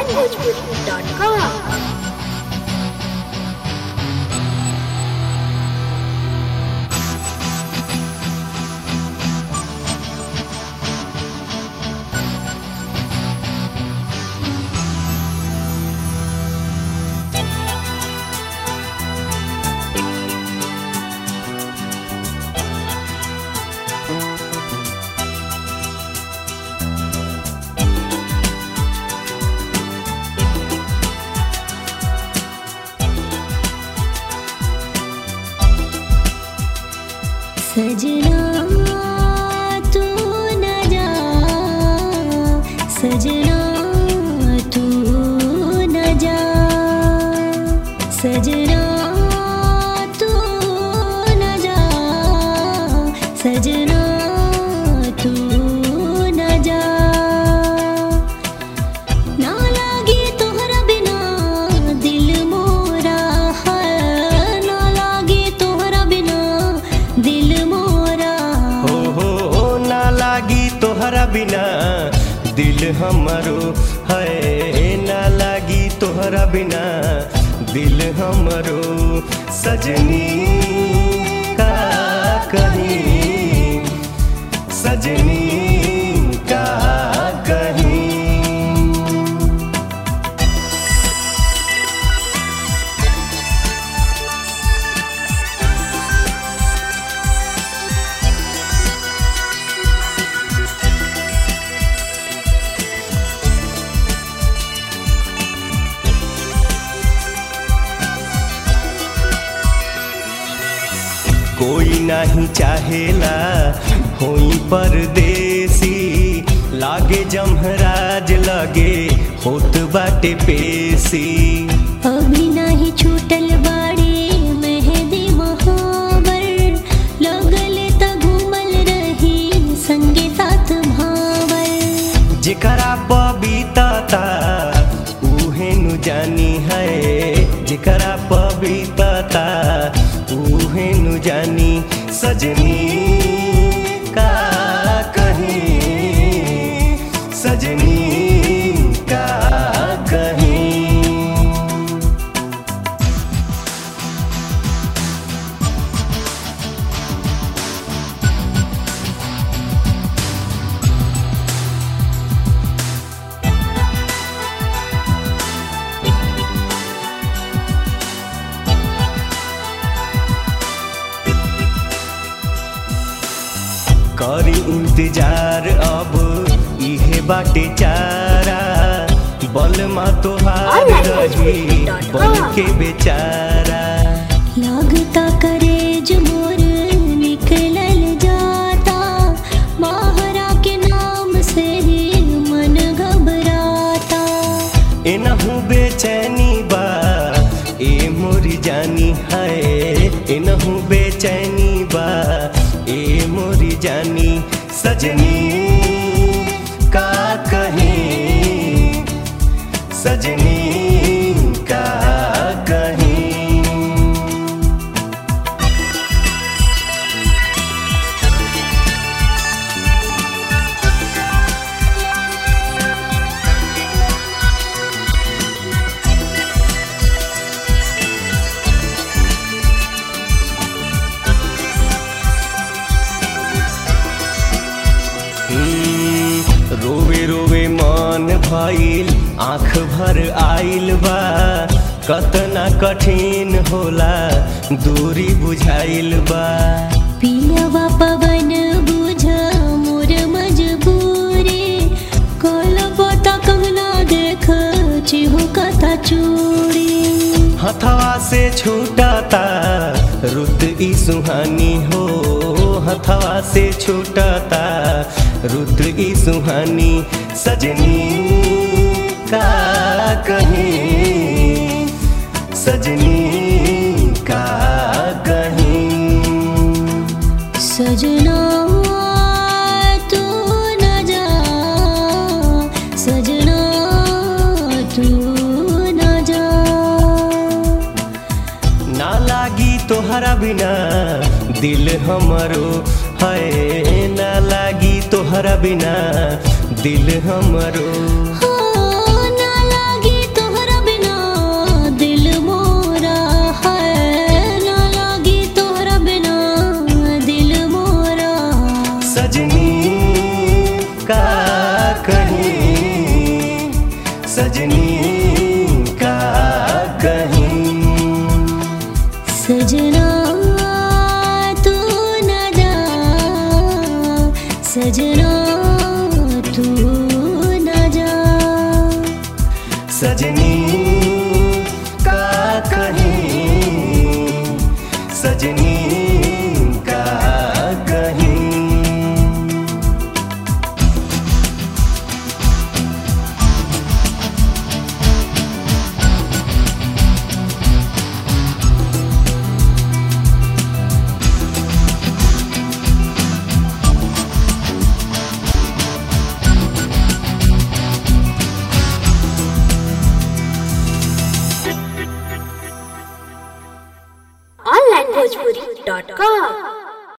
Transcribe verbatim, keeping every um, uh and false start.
bhojpuri dot com. सजना तू न जा, सजना तू न जा, सजना तू न जा, सजना तू न जा। ना लागे तोहरा बिना दिल मोरा है, ना लागे तोहरा बिना दिल मोरा। हो हो हो ना लागी तोहरा बिना दिल हमरो है, ना लागी तोहरा बिना दिल हमरो। सजनी का कहीं, सजनी का कहीं। कोई नहीं चाहेला होई परदेसी, लागे जमहराज लगे होत बाटे पेशी। अभी नहीं छूटल बाड़े मेहंदी महावर, लगले त घूमल रही संगे साथ भावर। जेकरा पवित्रता उहे नु जानी है, जेकरा पवित्रता उहे नु जानी। सजनी का कहीं, सजनी का कहीं। करी इंतजार अब इहे बाटे चारा, बलमा तोहार रही बन के बेचारा। लागता करेज मोर निकलल जाता, माहरा के नाम से ही मन घबराता। एनहु बेचैनी बा ए मोरी जानी है, एनहु बेचैनी बा ए मोरी जानी। सजनी का कहीं, सजनी का कहीं। रोवे रोवे मन भइल आँख भर आइल बा, कतना कठिन होला दूरी बुझाइल बा। पियवा पवन बुझ मोर मजबूरी, कल पता कहना देख चिहु कथा चूड़ी। हथवा से छूटता रुत ई सुहानी हो, हथवा से छूटता रुत ई सुहानी। सजनी का कहीं, सजनी का कहीं। सजना तू न जा, सजना तू न जा। ना लागी तोहरा बिना दिल हमरो है, ना लागी तोहरा बिना दिल हमरो। हो ना लागे का कहीं सजनी का कहीं। सजना तू न जा, सजना तू न जा, सजनी का कहीं सजनी का कहीं। Online Bhojpuri dot com.